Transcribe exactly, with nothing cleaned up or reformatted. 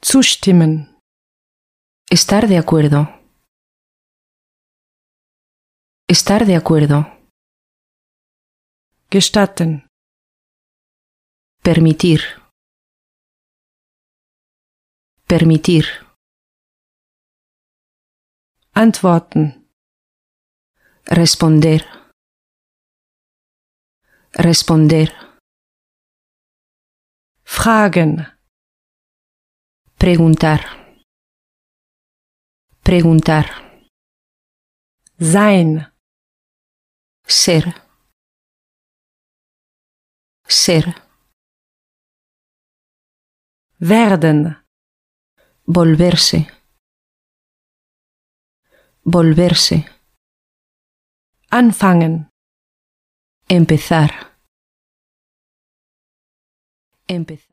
Zustimmen. Estar de acuerdo. Estar de acuerdo. Gestatten. Permitir. Permitir. Antworten. Responder. Responder. Fragen. Preguntar. Preguntar. Sein. Ser. Ser. Werden. Volverse. Volverse. Anfangen. Empezar. Empezar.